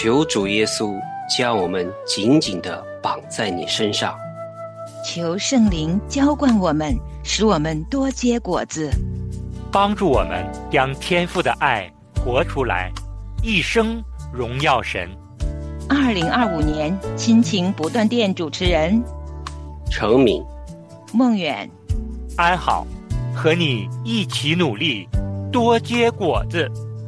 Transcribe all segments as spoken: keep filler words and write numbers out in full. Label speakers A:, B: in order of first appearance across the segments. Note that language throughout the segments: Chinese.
A: 求主耶稣将我们紧紧地绑在你身上，
B: 求圣灵浇灌我们，使我们多结果子，
C: 帮助我们将天父的爱活出来，一生荣耀神。
B: 二零二五年亲情不断电主持人
A: 程敏、
B: 孟远、
C: 安好，和你一起努力，多结果子。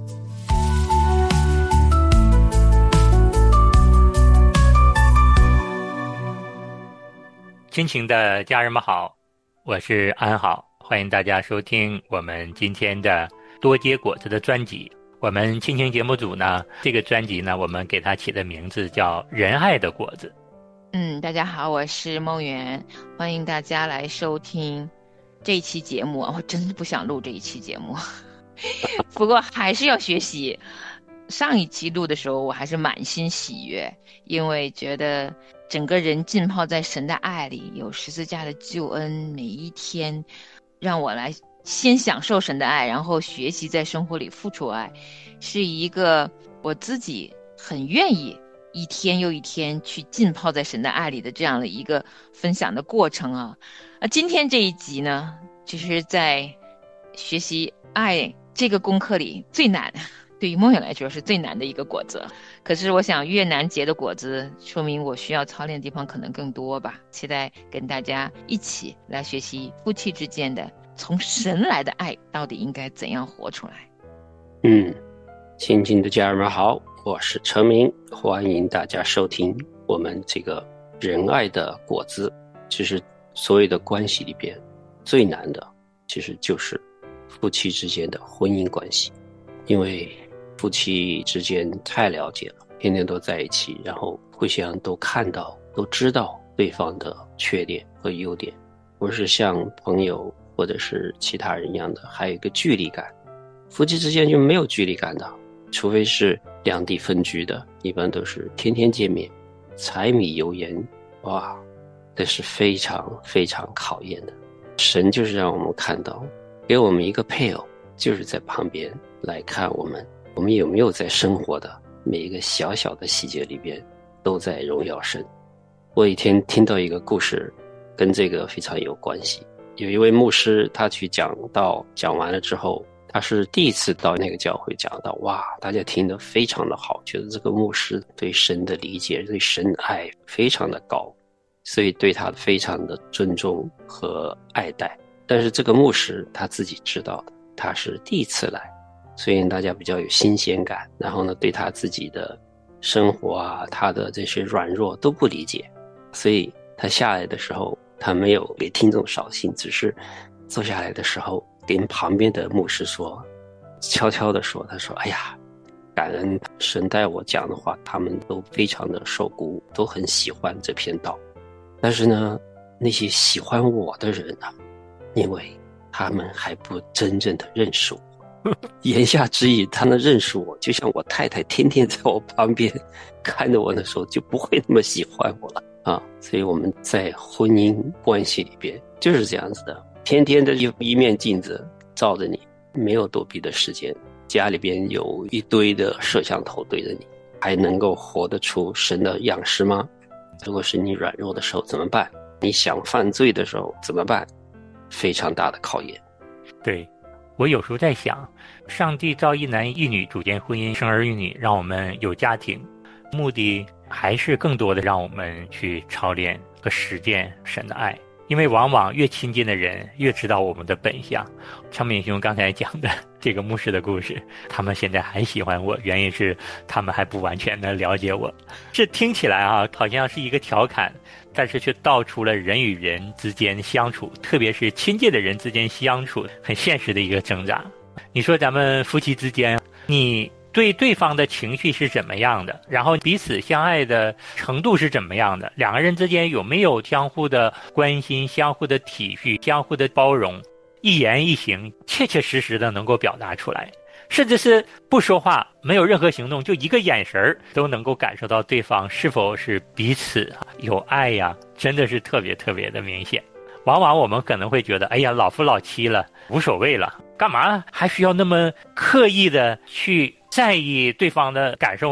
C: 亲情的家人们好，我是安好，欢迎大家收听我们今天的多结果子的专辑。我们亲情节目组呢，这个专辑呢，我们给它起的名字叫仁爱的果子。
B: 嗯，大家好，我是孟圆，欢迎大家来收听这一期节目。我真的不想录这一期节目不过还是要学习。上一期录的时候我还是满心喜悦，因为觉得整个人浸泡在神的爱里，有十字架的救恩，每一天让我来先享受神的爱，然后学习在生活里付出爱，是一个我自己很愿意一天又一天去浸泡在神的爱里的这样的一个分享的过程啊。啊，今天这一集呢，就是在学习爱这个功课里最难，对于梦远来说是最难的一个果子。可是我想越难结的果子，说明我需要操练的地方可能更多吧。期待跟大家一起来学习夫妻之间的从神来的爱到底应该怎样活出来。
A: 嗯，亲近的家人们好，我是程明，欢迎大家收听我们这个仁爱的果子。其实所有的关系里边最难的其实就是夫妻之间的婚姻关系，因为夫妻之间太了解了，天天都在一起，然后互相都看到都知道对方的缺点和优点，不是像朋友或者是其他人一样的还有一个距离感。夫妻之间就没有距离感的，除非是两地分居的，一般都是天天见面，柴米油盐，哇，这是非常非常考验的。神就是让我们看到，给我们一个配偶，就是在旁边来看我们我们有没有在生活的每一个小小的细节里边都在荣耀神。我一天听到一个故事跟这个非常有关系，有一位牧师，他去讲道，讲完了之后，他是第一次到那个教会讲道，哇，大家听得非常的好，觉得这个牧师对神的理解，对神的爱非常的高，所以对他非常的尊重和爱戴。但是这个牧师他自己知道的，他是第一次来，所以大家比较有新鲜感，然后呢，对他自己的生活啊，他的这些软弱都不理解，所以他下来的时候，他没有给听众扫兴，只是坐下来的时候跟旁边的牧师说，悄悄地说，他说，哎呀，感恩神带我讲的话，他们都非常的受鼓舞，都很喜欢这篇道。但是呢，那些喜欢我的人啊，因为他们还不真正的认识我。言下之意，他能认识我，就像我太太天天在我旁边看着我的时候，就不会那么喜欢我了啊。所以我们在婚姻关系里边就是这样子的，天天的一一面镜子照着你，没有躲避的时间，家里边有一堆的摄像头对着你，还能够活得出神的样式吗？如果是你软弱的时候怎么办？你想犯罪的时候怎么办？非常大的考验。
C: 对，我有时候在想，上帝造一男一女组建婚姻，生儿育女，让我们有家庭，目的还是更多的让我们去操练和实践神的爱。因为往往越亲近的人越知道我们的本相。程敏兄刚才讲的这个牧师的故事，他们现在还喜欢我，原因是他们还不完全的了解我。这听起来啊，好像是一个调侃，但是却道出了人与人之间相处，特别是亲近的人之间相处很现实的一个挣扎。你说咱们夫妻之间，你对对方的情绪是怎么样的，然后彼此相爱的程度是怎么样的，两个人之间有没有相互的关心，相互的体恤，相互的包容，一言一行切切实实的能够表达出来，甚至是不说话，没有任何行动，就一个眼神都能够感受到对方是否是彼此有爱呀，真的是特别特别的明显。往往我们可能会觉得，哎呀，老夫老妻了，无所谓了，干嘛还需要那么刻意的去在意对方的感受呢？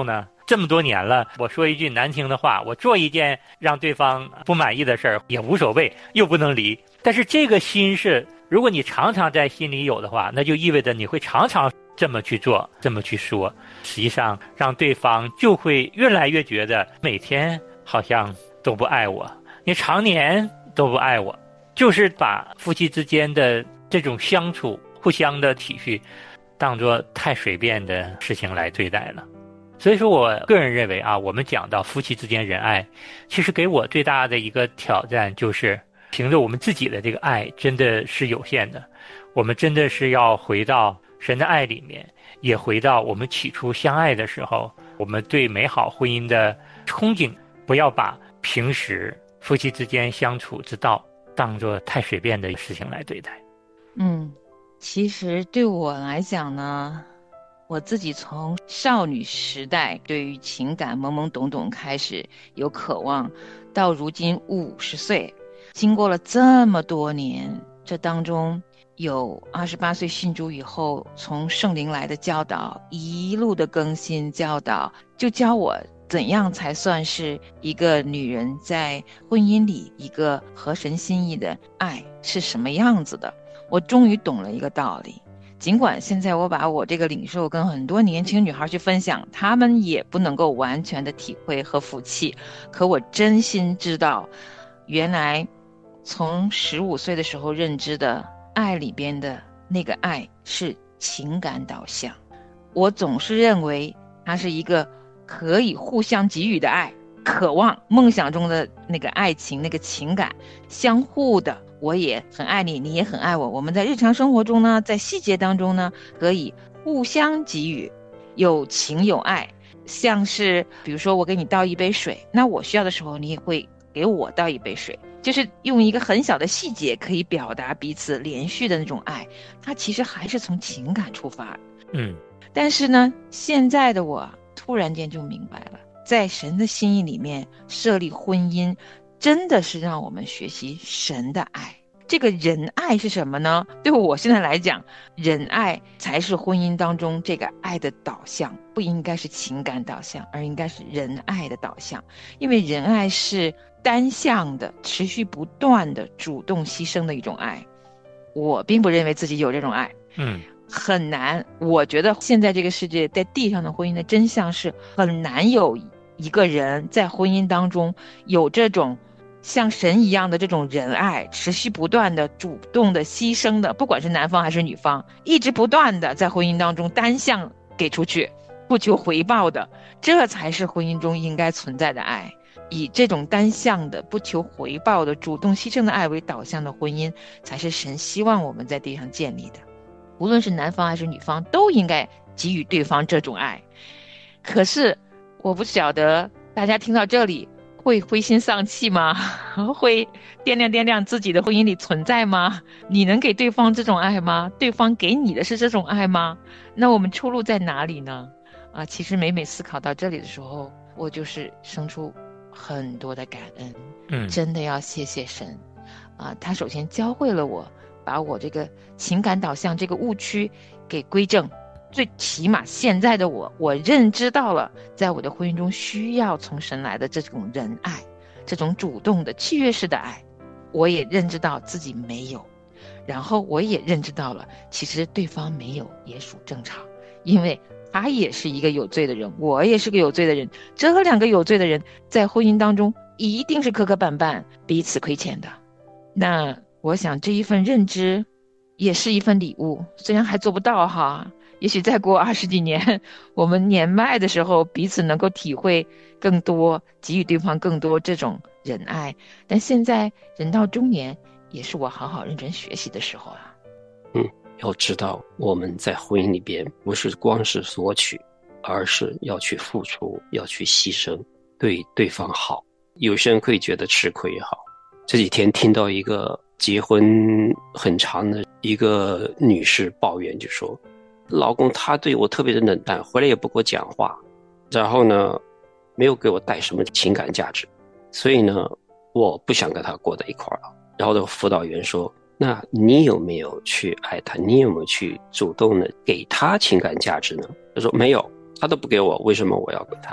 C: 这么多年了，我说一句难听的话，我做一件让对方不满意的事儿也无所谓，又不能离。但是这个心是，如果你常常在心里有的话，那就意味着你会常常这么去做，这么去说，实际上让对方就会越来越觉得每天好像都不爱我，你常年都不爱我，就是把夫妻之间的这种相处互相的体恤当作太随便的事情来对待了。所以说我个人认为啊，我们讲到夫妻之间仁爱，其实给我最大的一个挑战就是凭着我们自己的这个爱真的是有限的，我们真的是要回到神的爱里面，也回到我们起初相爱的时候，我们对美好婚姻的憧憬，不要把平时夫妻之间相处之道当作太随便的事情来对待。
B: 嗯，其实对我来讲呢，我自己从少女时代对于情感懵懵懂懂开始有渴望，到如今五十岁，经过了这么多年，这当中有二十八岁信主以后，从圣灵来的教导，一路的更新教导，就教我怎样才算是一个女人在婚姻里一个合神心意的爱是什么样子的。我终于懂了一个道理，尽管现在我把我这个领受跟很多年轻女孩去分享，她们也不能够完全的体会和服气，可我真心知道，原来从十五岁的时候认知的爱里边的那个爱是情感导向。我总是认为它是一个可以互相给予的爱，渴望梦想中的那个爱情，那个情感相互的，我也很爱你，你也很爱我，我们在日常生活中呢，在细节当中呢，可以互相给予，有情有爱。像是比如说我给你倒一杯水，那我需要的时候你也会给我倒一杯水，就是用一个很小的细节可以表达彼此连续的那种爱，它其实还是从情感出发。
C: 嗯，
B: 但是呢，现在的我突然间就明白了，在神的心意里面设立婚姻，真的是让我们学习神的爱。这个仁爱是什么呢？对我现在来讲，仁爱才是婚姻当中这个爱的导向，不应该是情感导向，而应该是仁爱的导向。因为仁爱是单向的、持续不断的、主动牺牲的一种爱。我并不认为自己有这种爱，
C: 嗯，
B: 很难。我觉得现在这个世界，在地上的婚姻的真相是，很难有一个人在婚姻当中有这种像神一样的这种仁爱，持续不断的、主动的、牺牲的，不管是男方还是女方，一直不断的在婚姻当中单向给出去，不求回报的，这才是婚姻中应该存在的爱。以这种单向的、不求回报的、主动牺牲的爱为导向的婚姻，才是神希望我们在地上建立的。无论是男方还是女方，都应该给予对方这种爱。可是我不晓得大家听到这里会灰心丧气吗？会掂量掂量自己的婚姻里存在吗？你能给对方这种爱吗？对方给你的是这种爱吗？那我们出路在哪里呢？啊，其实每每思考到这里的时候，我就是生出很多的感恩。
C: 嗯，
B: 真的要谢谢神啊，他首先教会了我，把我这个情感导向这个误区给归正。最起码现在的我，我认知到了，在我的婚姻中需要从神来的这种仁爱，这种主动的契约式的爱，我也认知到自己没有，然后我也认知到了，其实对方没有也属正常，因为他也是一个有罪的人，我也是个有罪的人，这两个有罪的人在婚姻当中一定是磕磕绊绊，彼此亏欠的。那我想这一份认知也是一份礼物，虽然还做不到哈，也许再过二十几年，我们年迈的时候，彼此能够体会更多，给予对方更多这种仁爱。但现在人到中年，也是我好好认真学习的时候啊。
A: 嗯，要知道我们在婚姻里边不是光是索取，而是要去付出，要去牺牲，对对方好。有些人会觉得吃亏也好。这几天听到一个结婚很长的一个女士抱怨，就说老公他对我特别的冷淡，回来也不跟我讲话，然后呢没有给我带什么情感价值，所以呢我不想跟他过在一块儿了。然后的辅导员说，那你有没有去爱他，你有没有去主动的给他情感价值呢？他说没有，他都不给我，为什么我要给他？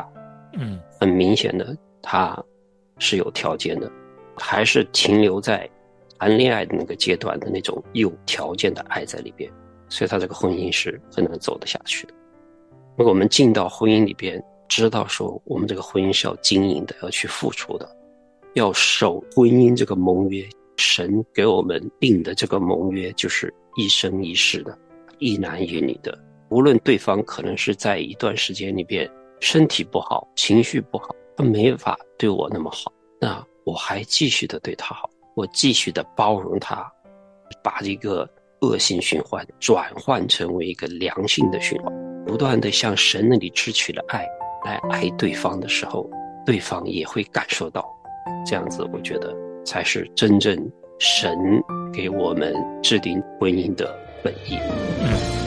C: 嗯，
A: 很明显的他是有条件的，还是停留在谈恋爱的那个阶段的那种有条件的爱在里边，所以他这个婚姻是很难走得下去的。如果我们进到婚姻里边，知道说我们这个婚姻是要经营的，要去付出的，要守婚姻这个盟约，神给我们定的这个盟约就是一生一世的，一男一女的，无论对方可能是在一段时间里边身体不好，情绪不好，他没法对我那么好，那我还继续的对他好，我继续的包容他，把这个恶性循环转换成为一个良性的循环，不断的向神那里支取了爱来爱对方的时候，对方也会感受到，这样子我觉得才是真正神给我们制定婚姻的本意。
C: 嗯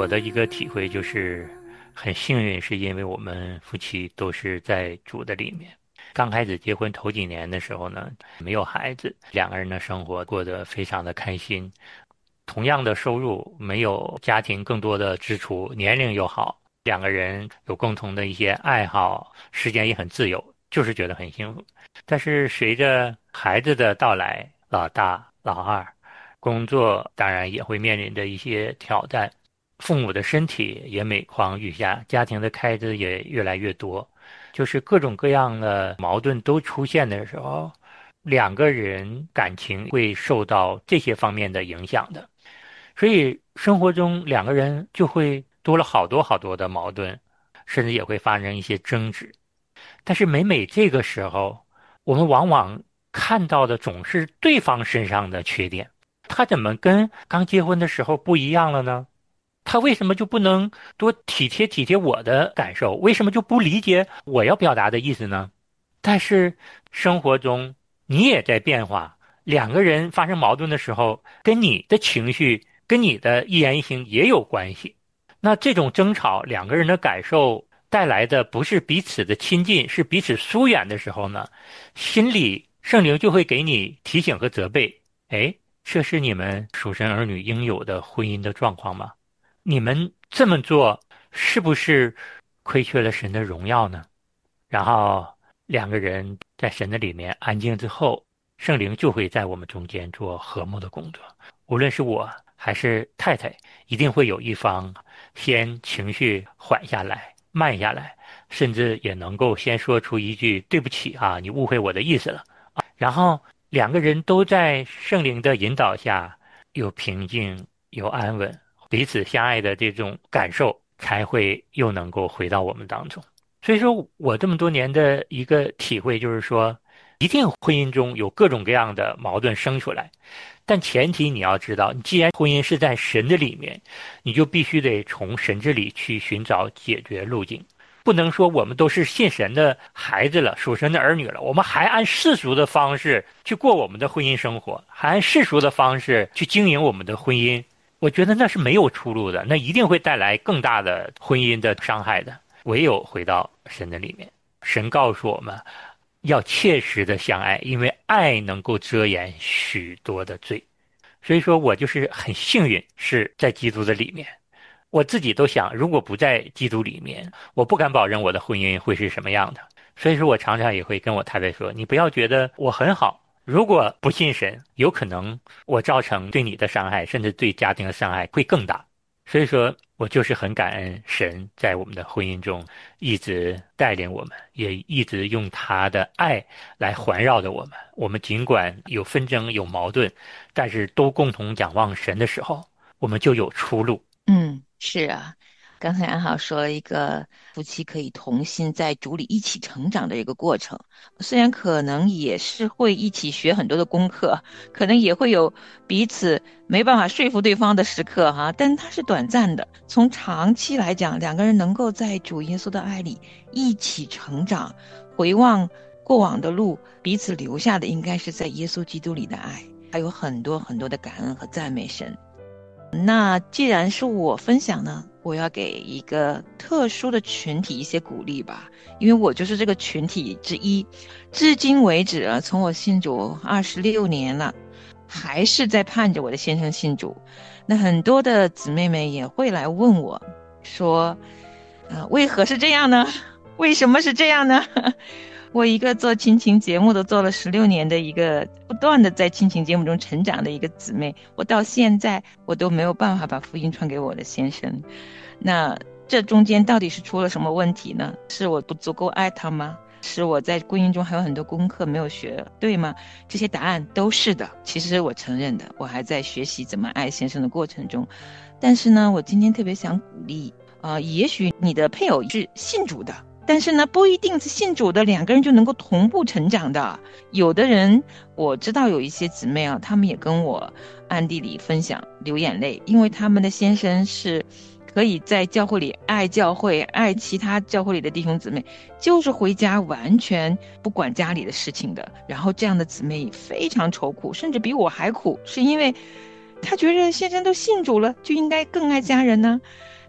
C: 我的一个体会就是很幸运，是因为我们夫妻都是在主的里面。刚开始结婚头几年的时候呢，没有孩子，两个人的生活过得非常的开心。同样的收入，没有家庭更多的支出，年龄又好，两个人有共同的一些爱好，时间也很自由，就是觉得很幸福。但是随着孩子的到来，老大、老二，工作当然也会面临着一些挑战，父母的身体也每况愈下，家庭的开支也越来越多，就是各种各样的矛盾都出现的时候，两个人感情会受到这些方面的影响的。所以生活中两个人就会多了好多好多的矛盾，甚至也会发生一些争执。但是每每这个时候，我们往往看到的总是对方身上的缺点。他怎么跟刚结婚的时候不一样了呢？他为什么就不能多体贴体贴我的感受？为什么就不理解我要表达的意思呢？但是生活中你也在变化，两个人发生矛盾的时候，跟你的情绪、跟你的一言一行也有关系。那这种争吵，两个人的感受带来的不是彼此的亲近，是彼此疏远的时候呢，心里圣灵就会给你提醒和责备。哎，这是你们属神儿女应有的婚姻的状况吗？你们这么做是不是亏缺了神的荣耀呢？然后两个人在神的里面安静之后，圣灵就会在我们中间做和睦的工作。无论是我还是太太，一定会有一方先情绪缓下来、慢下来，甚至也能够先说出一句对不起啊，你误会我的意思了。然后两个人都在圣灵的引导下，有平静、有安稳，彼此相爱的这种感受才会又能够回到我们当中。所以说我这么多年的一个体会就是说，一定婚姻中有各种各样的矛盾生出来，但前提你要知道，你既然婚姻是在神的里面，你就必须得从神这里去寻找解决路径。不能说我们都是信神的孩子了，属神的儿女了，我们还按世俗的方式去过我们的婚姻生活，还按世俗的方式去经营我们的婚姻。我觉得那是没有出路的，那一定会带来更大的婚姻的伤害的。唯有回到神的里面，神告诉我们要切实的相爱，因为爱能够遮掩许多的罪。所以说我就是很幸运是在基督的里面。我自己都想，如果不在基督里面，我不敢保证我的婚姻会是什么样的。所以说我常常也会跟我太太说，你不要觉得我很好，如果不信神，有可能我造成对你的伤害，甚至对家庭的伤害会更大。所以说我就是很感恩神在我们的婚姻中一直带领我们，也一直用他的爱来环绕着我们。我们尽管有纷争有矛盾，但是都共同仰望神的时候，我们就有出路。
B: 嗯，是啊，刚才安好说了一个夫妻可以同心在主里一起成长的一个过程，虽然可能也是会一起学很多的功课，可能也会有彼此没办法说服对方的时刻哈，但它是短暂的。从长期来讲，两个人能够在主耶稣的爱里一起成长，回望过往的路，彼此留下的应该是在耶稣基督里的爱，还有很多很多的感恩和赞美神。那既然是我分享呢，我要给一个特殊的群体一些鼓励吧，因为我就是这个群体之一。至今为止啊，从我信主二十六年了，还是在盼着我的先生信主。那很多的姊妹们也会来问我说，呃，为何是这样呢？为什么是这样呢？我一个做亲情节目都做了十六年的一个不断的在亲情节目中成长的一个姊妹，我到现在我都没有办法把福音传给我的先生。那这中间到底是出了什么问题呢？是我不足够爱他吗？是我在婚姻中还有很多功课没有学对吗？这些答案都是的，其实我承认的，我还在学习怎么爱先生的过程中。但是呢，我今天特别想鼓励啊、呃，也许你的配偶是信主的，但是呢，不一定是信主的两个人就能够同步成长的。有的人，我知道有一些姊妹啊，他们也跟我暗地里分享流眼泪，因为他们的先生是可以在教会里爱教会，爱其他教会里的弟兄姊妹，就是回家完全不管家里的事情的。然后这样的姊妹非常愁苦，甚至比我还苦，是因为他觉得先生都信主了，就应该更爱家人呢。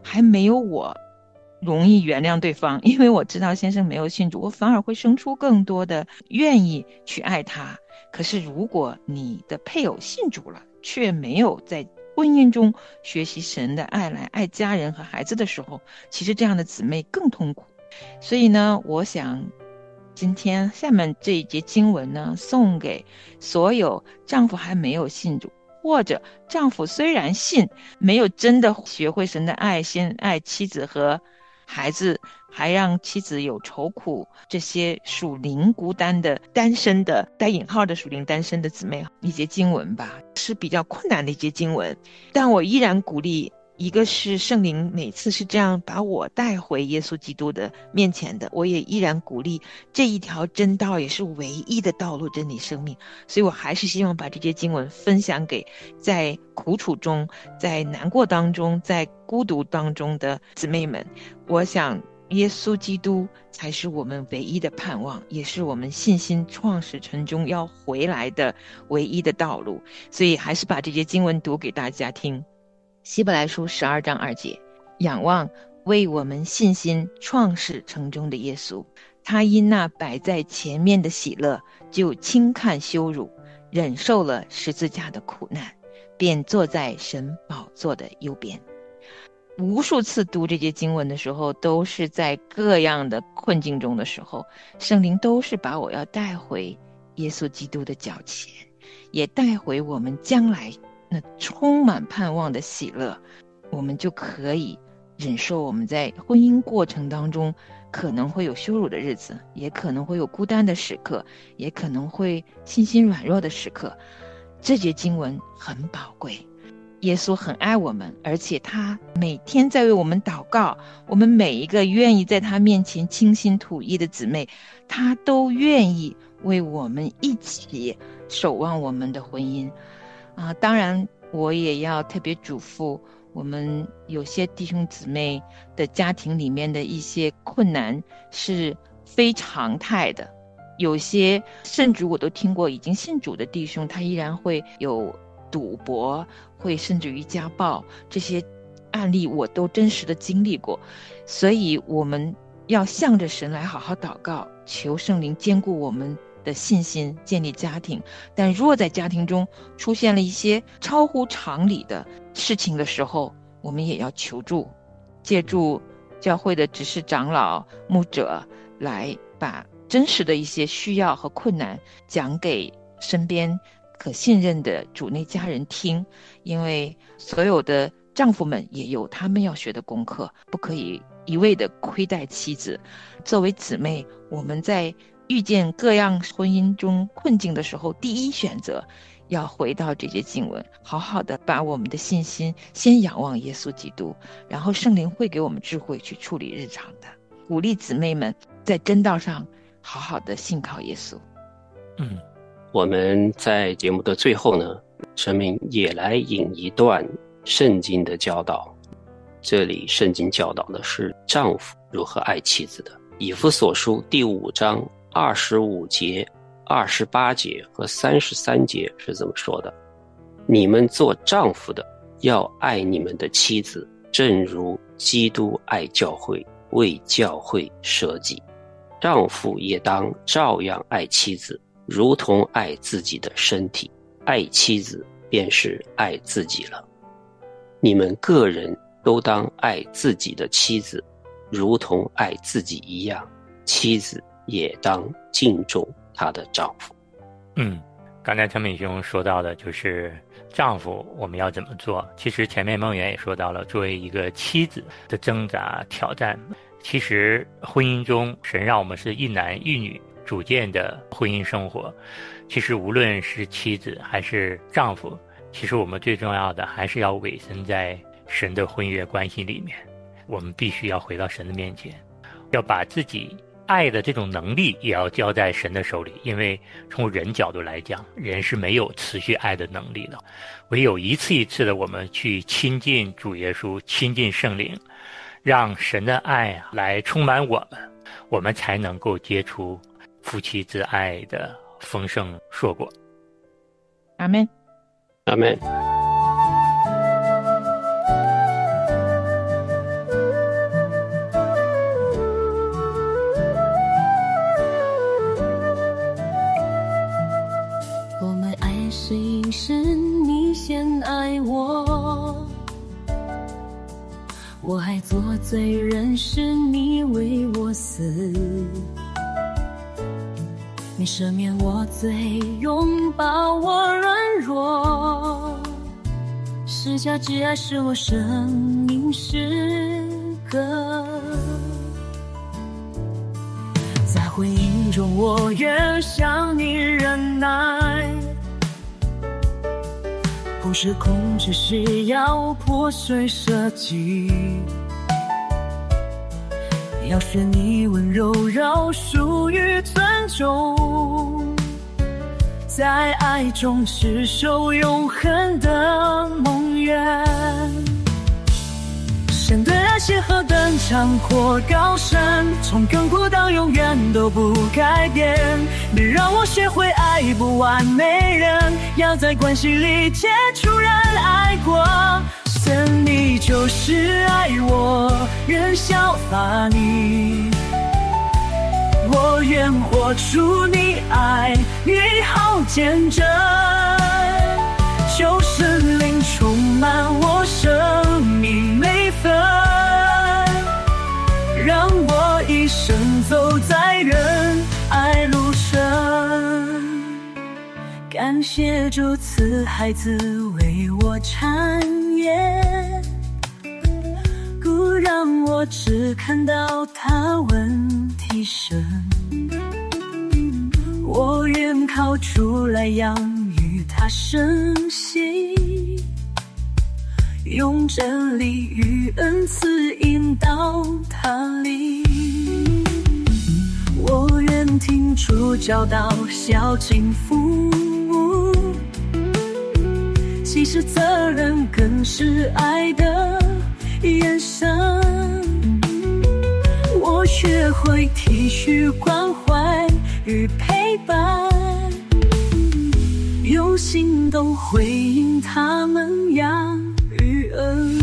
B: 还没有我容易原谅对方，因为我知道先生没有信主，我反而会生出更多的愿意去爱他。可是如果你的配偶信主了，却没有在婚姻中学习神的爱来爱家人和孩子的时候，其实这样的姊妹更痛苦。所以呢，我想今天下面这一节经文呢，送给所有丈夫还没有信主，或者丈夫虽然信，没有真的学会神的爱，先爱妻子和孩子，还让妻子有愁苦，这些属灵孤单的单身的带引号的属灵单身的姊妹，一节经文吧，是比较困难的一节经文，但我依然鼓励，一个是圣灵每次是这样把我带回耶稣基督的面前的，我也依然鼓励这一条真道也是唯一的道路真理生命，所以我还是希望把这些经文分享给在苦楚中，在难过当中，在孤独当中的姊妹们。我想耶稣基督才是我们唯一的盼望，也是我们信心创始成终要回来的唯一的道路，所以还是把这些经文读给大家听。希伯来书十二章二节，仰望为我们信心创始成终的耶稣，他因那摆在前面的喜乐，就轻看羞辱，忍受了十字架的苦难，便坐在神宝座的右边。无数次读这些经文的时候，都是在各样的困境中的时候，圣灵都是把我要带回耶稣基督的脚前，也带回我们将来那充满盼望的喜乐，我们就可以忍受我们在婚姻过程当中可能会有羞辱的日子，也可能会有孤单的时刻，也可能会信心软弱的时刻。这节经文很宝贵，耶稣很爱我们，而且他每天在为我们祷告，我们每一个愿意在他面前倾心吐意的姊妹，他都愿意为我们一起守望我们的婚姻啊。当然我也要特别嘱咐我们有些弟兄姊妹的家庭里面的一些困难是非常态的，有些甚至我都听过已经信主的弟兄，他依然会有赌博，会甚至于家暴，这些案例我都真实的经历过。所以我们要向着神来好好祷告，求圣灵坚固我们的信心，建立家庭。但若在家庭中出现了一些超乎常理的事情的时候，我们也要求助，借助教会的执事长老牧者来把真实的一些需要和困难讲给身边可信任的主内家人听，因为所有的丈夫们也有他们要学的功课，不可以一味的亏待妻子。作为姊妹，我们在遇见各样婚姻中困境的时候，第一选择要回到这些经文，好好的把我们的信心先仰望耶稣基督，然后圣灵会给我们智慧去处理日常的。鼓励姊妹们在真道上好好的信靠耶稣。
C: 嗯，
A: 我们在节目的最后呢，陈明也来引一段圣经的教导。这里圣经教导的是丈夫如何爱妻子的。以弗所书第五章二十五节、二十八节和三十三节是这么说的：你们做丈夫的要爱你们的妻子，正如基督爱教会，为教会舍己。丈夫也当照样爱妻子，如同爱自己的身体。爱妻子便是爱自己了。你们个人都当爱自己的妻子，如同爱自己一样。妻子也当敬重她的丈夫。
C: 嗯，刚才陈敏兄说到的就是丈夫我们要怎么做。其实前面梦圆也说到了，作为一个妻子的挣扎挑战。其实婚姻中神让我们是一男一女组建的婚姻生活，其实无论是妻子还是丈夫，其实我们最重要的还是要委身在神的婚约关系里面。我们必须要回到神的面前，要把自己爱的这种能力也要交在神的手里。因为从人角度来讲，人是没有持续爱的能力的，唯有一次一次的我们去亲近主耶稣，亲近圣灵，让神的爱来充满我们，我们才能够结出夫妻之爱的丰盛硕果。
B: 阿们，
A: 阿们。
D: 虽认识你为我死，你赦免我罪，拥抱我软弱，施加挚爱是我生命诗歌。在婚姻中我越向你忍耐，不是控制，是要破碎舍己，要学你温柔饶恕与尊重，在爱中持守永恒的梦愿。神对爱是何等长阔高深，从亘古到永远都不改变。你让我学会爱不完美人，要在关系里接触人爱过。神你就是爱我，人效法你，我愿活出你爱，美好见证，求神灵充满我生命每分，让我一生走在仁爱路上。感谢主赐孩子为我产业，故让我只看到他问题深，我愿靠出来养育他生息，用真理与恩赐引导他理。我愿听主教导孝敬父母，其实责任更是爱的延伸。我学会体恤关怀与陪伴，用行动回应他们养育恩。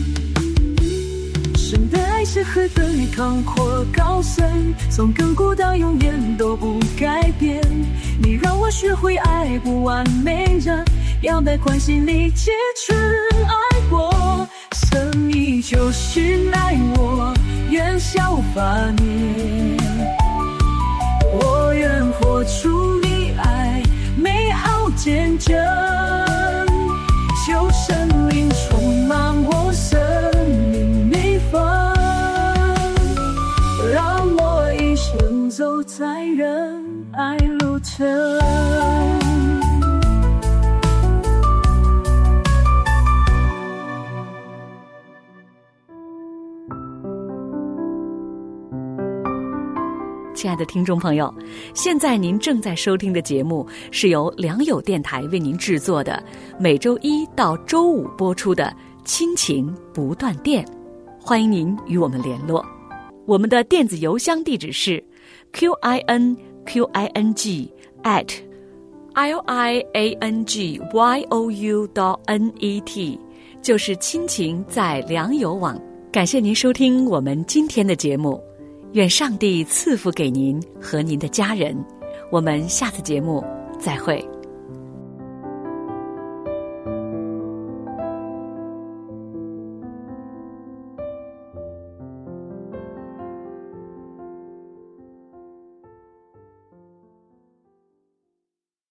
D: 神的爱是何等广阔高深，从亘古到永远都不改变。你让我学会爱不完美人，要在关系里接触爱过。神你就是爱我，愿效法你，我愿活出你爱，美好见证，求神灵充满我生命每分，让我一生走在仁爱路程。
E: 亲爱的听众朋友，现在您正在收听的节目是由良友电台为您制作的，每周一到周五播出的亲情不断电，欢迎您与我们联络。我们的电子邮箱地址是 q i n q i n g at l i a n g y o u dot n e t， 就是亲情在良友网。感谢您收听我们今天的节目，愿上帝赐福给您和您的家人，我们下次节目再会。